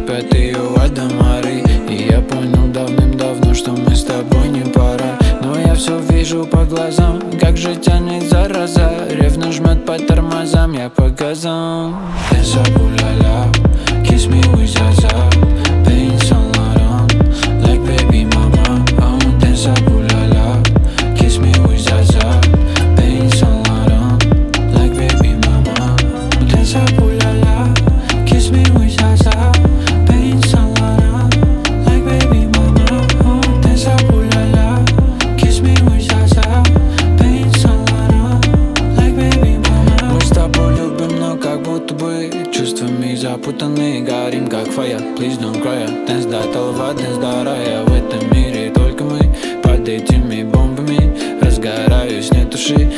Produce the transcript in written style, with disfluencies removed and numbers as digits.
кипят и у Адамары. И я понял давным-давно, что мы с тобой не пара. Но я все вижу по глазам, как же тянет зараза. Ревность жмет по тормозам, я по газам. Tensa, уля-ля, kiss me with zaza. Pain Saint Laurent, like baby mama. Oh, tensa, уля-ля, kiss me with zaza. Pain Saint Laurent, like baby mama. Tensa, уля-ля, kiss me with zaza. Pain Saint Laurent, like baby mama. Oh, tensa, уля-ля, kiss me with zaza. Pain Saint Laurent, like baby mama. Мы с тобой любим, но как будто бы чувствами запутаны. Горим как фая, please don't cry. Dance до толва, dance до рая. В этом мире только мы под этими бомбами. Разгораюсь, не туши.